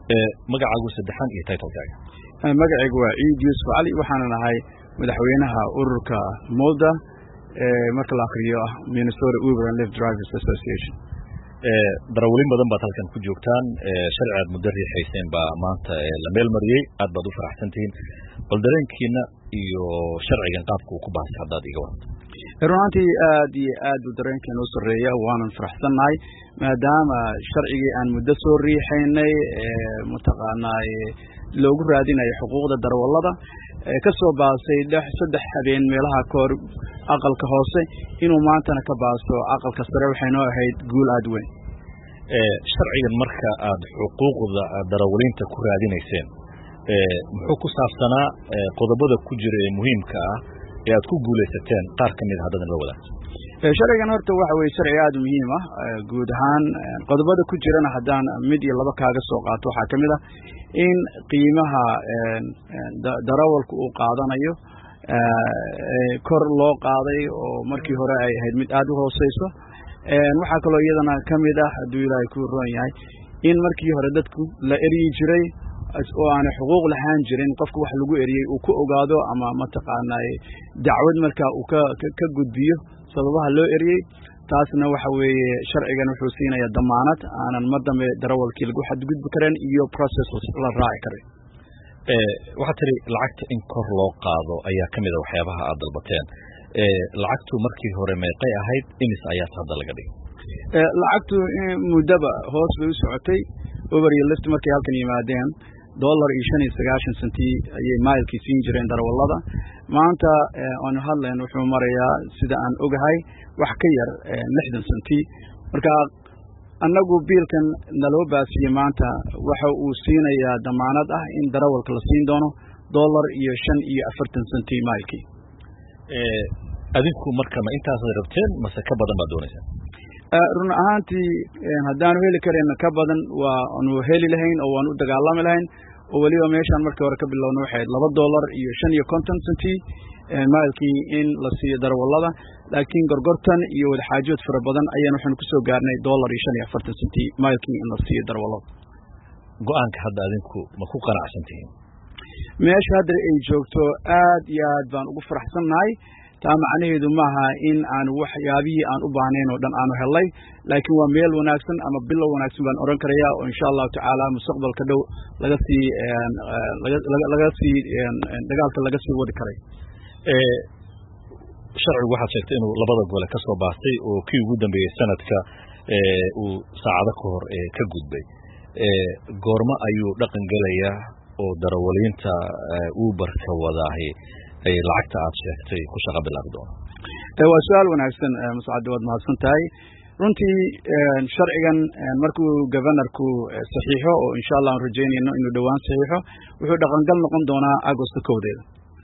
magacaagu saddexan iyo title-kaaga. Magacaygu waa Ciid Yuusuf Cali waxaan nahay madaxweynaha ururka MOLDA marka la akhriyo Minnesota Uber and Lyft Drivers Association. darawaliin badan baad halkan ku joogtaan sharci aad muddo riixayseen baa maanta la meel mariyay aad baad u faraxsantihiin bal dareenkiina iyo sharcigan qaabka uu ku baahsan haddaad iga waranto. runtii aad iyo aad u dareenkeena u sareeya waanan faraxsanahay maadaama sharcigii aan muddo soo riixaynay mutaqaanay loogu raadinayo xuquuqda darawallada ka soo baasay 3 habeen meelaha koor aqalka hoose inuu maantana ka baasto aqalka sare waxay noo ahayd guul aad weyn. sharcigan marka aad xuquuqda darawaliinta ku raadinayseen muxuu ku saabsanaa qodobada ku jira ee muhiimka ah ee aad ku guulaysateen qaar ka mid ah hadda la wadaagto. sharcigan horta waxa weeye sharci aad u muhiim ah guud ahaan qodobada ku jirana haddaan mid iyo laba kaaga soo qaato waxaa ka mid ah in qiimaha darawalku uu qaadanayo kor loo qaaday oo markii hore ay ahayd mid aad u hooseyso waxaa kaloo iyadana ka mid ah hadduu ilaahay ku roon yahay in markii hore dadku la eryi jiray oo aan xuquuq lahaan jirin qofka wax lagu eriyay uu ku ogaado ama mataqaanay dacwad marka uu ka gudbiyo sababaha loo eriyay taasna waxa weeye sharcigan wuxuu siinayaa damaanad aanan mar dambe darawalkii lagu xadgudbi karin iyo process la raaci karin. waxaa tiri lacagta in kor loo qaado ayaa ka mid ah waxyaabaha aad dalbateen lacagtu markii hore meeqay ahayd imis ayaa hadda laga dhigay. lacagtu muddaba hoos bay u socotay Uber iyo Lyft markay halkan yimaadeen $5.95 ayay mailkii siin jireen darawallada maanta aan hadleen wuxuu marayaa sida aan ogahay wax ka yar 60 senti marka annagu biilkan naloo baasiyay maanta waxa uu siinayaa damaanad ah in darawalka la siin doono $5.40 mailkii. adinku marka ma intaas rabteen mase ka badan baad doonaysaan? run ahaantii haddaanu heli karayna ka badan waanu heli lahayn oo waanu u dagaalami lahayn oo weliba meeshaan markii hore ka bilowna waxay $2.50 mailkii in la siiyo darawallada laakiin gorgortan iyo wadaxaajood fara badan ayaan waxaanu ku soo gaarnay $5.40 mailkii in la siiyo darawallada. go'aanka hadda adinku ma ku qanacsantihiin? meesha hadda ay joogto aad iyo aad baan ugu faraxsannahay taa macnaheedu maaha in aan waxyaabihii aan u baahnayn oo dhan aanu helay laakiin waa meel wanaagsan ama bilow wanaagsan baan oran karayaa oo insha Allah tacaala mustaqbalka dhow laga sii dagaalka laga sii wadi karay. sharcigu waxaad sheegtay inuu labada gole ka soo baastay oo kii ugu dambeeyay sanadka uu saacado ka hor ka gudbay goorma ayuu dhaqan gelayaa oo darawaliinta Uber-ka wadaahay ay lacagta aad sheegtay ku shaqo bilaabi doono? waa su'aal wanaagsan Mas'ad waad mahadsan tahay runtii sharcigan markuu governorku saxiixo oo insha Allah aan rajeynayno inuu dhawaan saxiixo wuxuu dhaqan gal noqon doonaa August 1.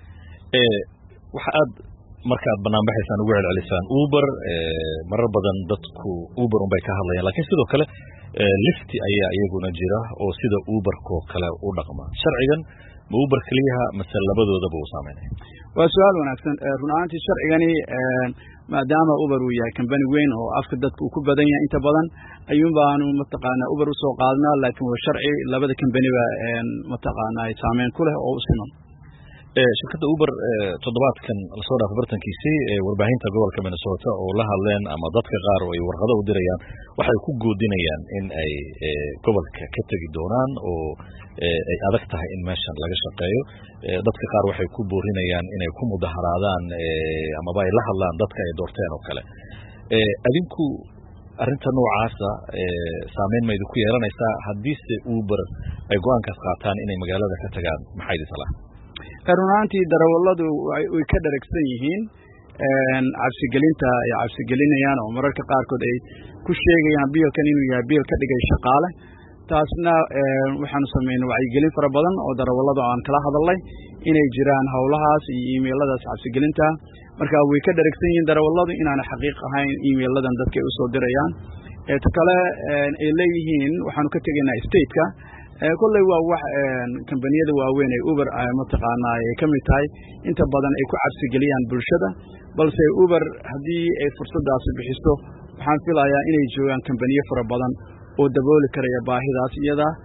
waxa aad markaad banaanbaxaysaan ugu celcelisaan Uber marar badan dadku Uber bay ka hadlayaan laakiin sidoo kale Lyft ayaa iyaguna jira oo sida Uber-ko kale u dhaqma sharcigan ma Uber kaliya mase labadoodaba uu saameynay? waa su'aal wanaagsan run ahaantii sharcigani maadaama Uber uu yahay company weyn oo afka dadku ku badan yahay inta badan ayuun baanu mataqaanaa Uber u soo qaadnaa laakiin waa sharci labada company ba mataqaanaa saameyn ku leh oo u siman. shirkadda Uber toddobaadkan la soo dhaafay bartankiisii warbaahinta gobolka Minnesota oo la hadleen ama dadka qaar oo ay warqado u dirayaan waxay ku goodinayaan in ay gobolka ka tagi doonaan oo ay adag tahay in meeshan laga shaqeeyo dadka qaar waxay ku boorinayaan inay ku mudaharaadaan ama ay la hadlaan dadka ay doorteen oo kale adinku arrinta noocaasa saameyn ma idinku yeelanaysaa haddiise Uber ay go'aankaas qaataan inay magaalada ka tagaan maxay idin salaam? runtii darawalladu way ka dharagsan yihiin cabsigelinta ay cabsigelinayaan oo mararka qaarkood ay ku sheegayaan biilkan inuu yahay biil ka dhigay shaqaale taasna waxaanu sameynay wacyigelin fara badan oo darawallada aan kala hadalnay inay jiraan hawlahaas iyo emailadaas cabsigelinta marka way ka dharagsan yihiin darawalladu inaan xaqiiq ahayn emailadan dadka u soo dirayaan ta kale ay leeyihiin waxaanu ka tegaynaa state-ka kullay waa wax kambaniyada waaweyn ee Uber mataqaanaa ay ka mid tahay inta badan ay ku cabsi geliyaan bulshada balse Uber haddii ay fursadaas bixiso waxaan filayaa inay joogaan kambaniyo fara badan oo dabooli karaya baahidaas iyada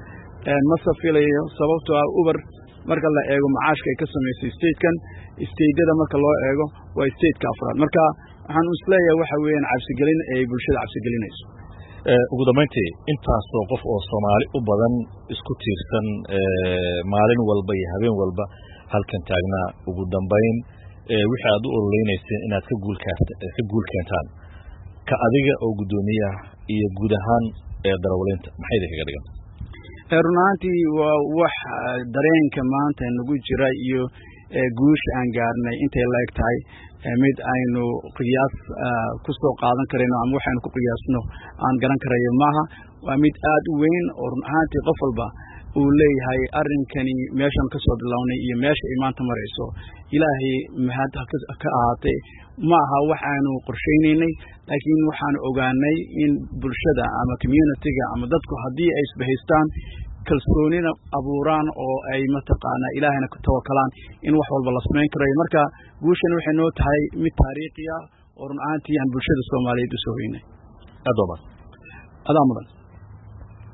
ma safilayo sababtoo ah Uber marka la eego macaashka ay ka sameysay state-kan state-yada marka loo eego waa state-ka afraad marka waxaan isleeyahay waxa weeyaan cabsigelin ay bulshada cabsigelinayso ugu dambeyntii intaasoo qof oo Soomaali u badan isku tiirsan maalin walba iyo habeen walba halkan taagnaa ugu dambeyn wixii aad u ololeynayeen inaad ka guul keentaan ka adiga oo gudoomiyaha iyo guud ahaan darawaliinta maxay idinkaga dhigan runtii waa wax dareenka maanta nagu jira iyo guusha aan gaarnay intay la eg tahay mid aynu qiyaas ku soo qaadan karayno ama waxaynu ku qiyaasno aan garan karayo maaha waa mid aad u weyn oo runtii qof walba uu leeyahay arrinkani meeshan ka soo bilownay iyo meesha ay maanta marayso ilaahay mahad ka ahaatay ma aha wax aanu qorsheynaynay laakiin waxaan ogaanay in bulshada ama community-ga ama dadku haddii ay isbahaystaan kalsoonina abuuraan oo ay mataqaana ilaahayna ku tawakalaan in wax walba la samayn karayo marka guushan waxay noo tahay mid taariikhi ah oo runtii aan bulshada Soomaaliyeed u soo hoynay aad mudan